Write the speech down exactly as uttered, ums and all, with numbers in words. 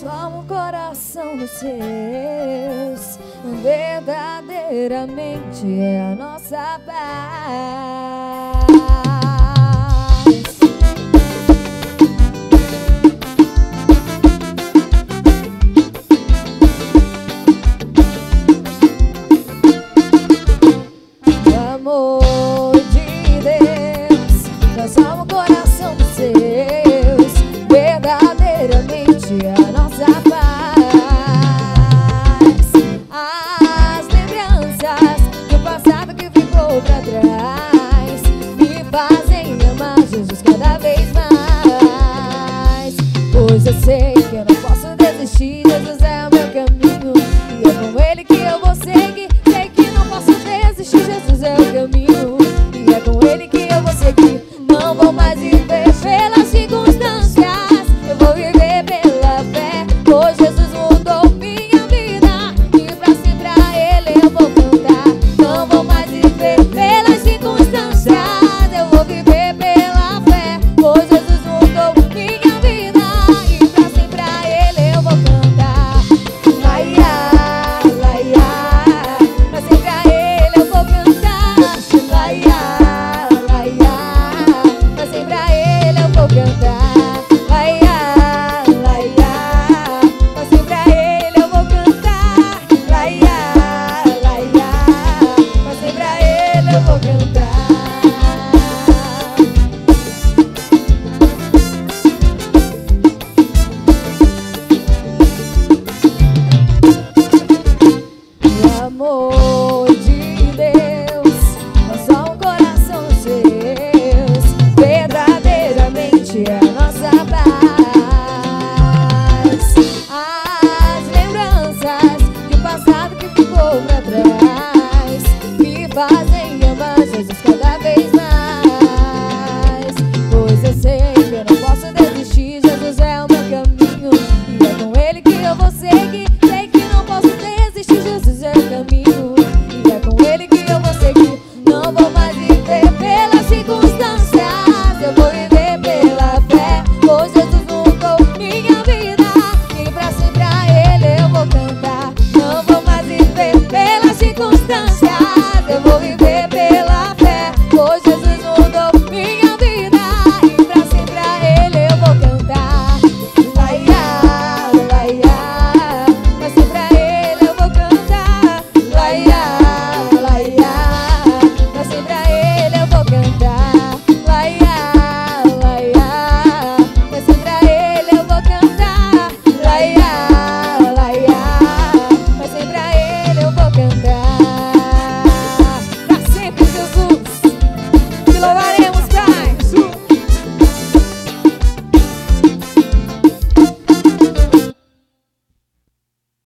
transforma o coração nos seus. Verdadeiramente é a nossa paz. Amor de Deus, transforma o coração dos seus. Verdadeiramente é a nossa paz. As lembranças do passado que ficou pra trás me fazem amar Jesus cada vez mais. Pois eu sei que eu não posso desistir, Jesus é